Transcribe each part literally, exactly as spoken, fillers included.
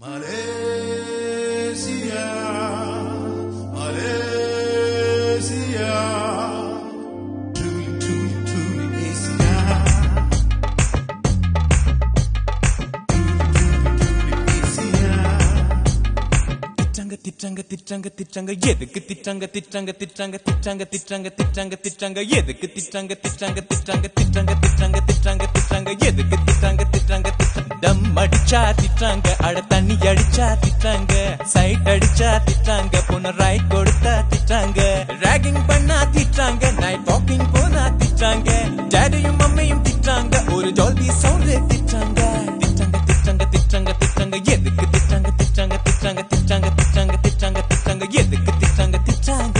Malaysia, Malaysia, truly, truly, truly Asia, truly, truly Asia. Titranga, titranga, titranga, titranga, எதுக்கு திட்றாங்க திட்றாங்க திட்றாங்க திட்றாங்க திட்றாங்க திட்றாங்க திட்றாங்க எதுக்கு திட்றாங்க திட்றாங்க திட்றாங்க திட்றாங்க திட்றாங்க திட்றாங்க திட்றாங்க எதுக்கு திட்றாங்க திட்றாங்க திட்றாங்க தம் அடிச்சா திட்றாங்க அட தண்ணி அடிச்சா திட்றாங்க சைட் அடிச்சா திட்றாங்க பொண்ணு ரைட் கொடுத்தா திட்றாங்க ராகிங் பண்ணா திட்றாங்க நைட் வாக்கிங் போனா திட்றாங்க டாடியும் மம்மியும் திட்றாங்க ஒரு டால்பி சவுண்ட் திட்றாங்க திட்றாங்க திட்றாங்க திட்றாங்க திட்றாங்க எதுக்கு திட்றாங்க திட்றாங்க திட்றாங்க திட்றாங்க திட்றாங்க திட்றாங்க திட்றாங்க எதுக்கு திட்றாங்க திட்றாங்க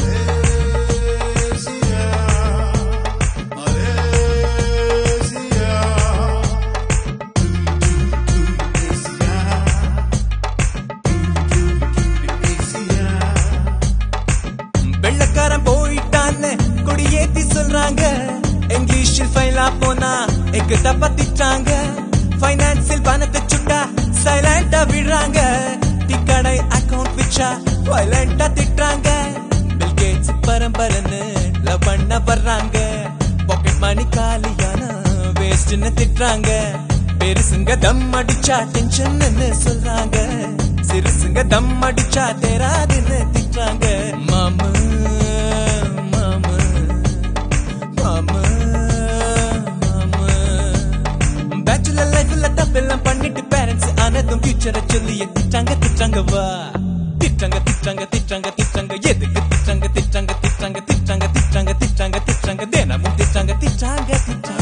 வெள்ளக்காரன் போயிட்டான்னு கொடியேத்தி சொல்றாங்க இங்கிலீஷில் ஃபைலா போனா எக்கு தப்பா திட்டாங்க பைனான்சியல் பணத்தை சுட்டா சைலண்டா விடுறாங்க டிக்கடை அக்கவுண்ட் வச்சா வயலண்டா திட்டுறாங்க பில் கேட்ஸ் பரம்பரைன்னு லவ் பண்ண வர்றாங்க பாக்கெட் மணி காலியான வேஸ்ட்னு திட்டுறாங்க பெருசுங்க தம் அடிச்சா டென்ஷன் சொல்றாங்க சிறுசுங்க தம் அடிச்சா தேராதுன்னு திட்டுறாங்க மாமு மாமு மாமு மாமு பேச்சுலர் லைஃப்ல தப்பெல்லாம் பண்ணிட்டு பேரண்ட்ஸ் ஆனதும் ஃபியூச்சரை சொல்லி திட்டாங்க திட்டாங்க வா திட்டாங்க திட்டாங்க திட்டாங்க திட்டாங்க எதுக்கு திட்டாங்க திட்டாங்க திட்டாங்க திட்டாங்க திட்டாங்க திட்டாங்க திட்டாங்க தினமும் திட்டாங்க திட்டாங்க திட்டாங்க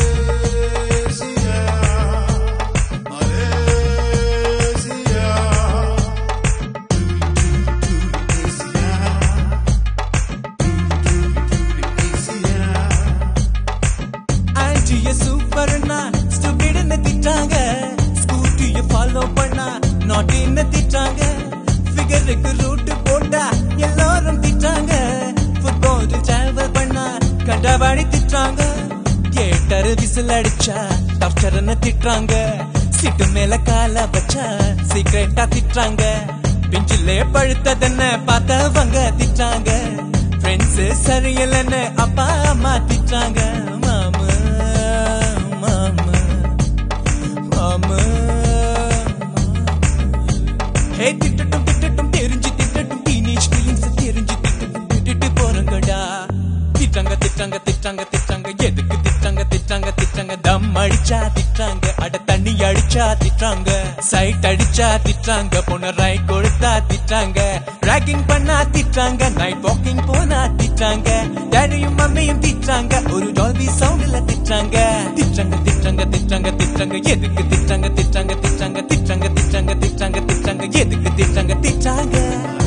சூப்பர்னா ஸ்டூபிட்னு திட்டாங்க ஸ்கூட்டிய ஃபாலோ பண்ணா நாட்டின்னு திட்டாங்க ஃபிகருக்கு ரூட் போட்டா எல்லாரும் திட்டாங்க ஃபுட்பால் டிராவல் பண்ணா கண்டபாடி திட்டாங்க தியேட்டர் விசில் அடிச்சா டார்ச்சர்னு திட்டாங்க சீட்டு மேல கால வச்சா சீக்கிரட்டா திட்டாங்க பெஞ்சிலே பழுத்ததென்ன பார்த்தவங்க திட்டாங்க ஃப்ரெண்ட்ஸ் சரியில்லைன்னு அப்பா அம்மா திட்டாங்க மாமா மாமா மாமா ஹே திட்டட்டும் திட்டட்டும் தெரிஞ்சு திட்டட்டும் டீனேஜ் ஃபீலிங்ஸ் தெரிஞ்சு திட்டட்டும் திட்டிட்டு போறங்கடா திட்டாங்க திட்டாங்க திட்டாங்க திட்டாங்க எதுக்கு திட்டாங்க திட்டாங்க திட்டாங்க தம் அடிச்சா திட்டாங்க அட தண்ணி அடிச்சா திட்டாங்க சைட் அடிச்சா திட்டாங்க பொண்ணு ரைட் கொடுத்தா திட்டாங்க ராகிங் பண்ணா திட்டாங்க நைட் வாக்கிங் போனா திட்டாங்க டாடியும் மம்மியும் திட்டாங்க ஒரு டால்பி சவுண்ட்ல திட்டாங்க திட்டாங்க திட்டாங்க திட்டாங்க திட்டாங்க எதுக்கு திட்டாங்க திட்டாங்க திட்டாங்க திட்டாங்க திட்டாங்க திட்டாங்க திட்டாங்க எதுக்கு திட்டாங்க திட்டாங்க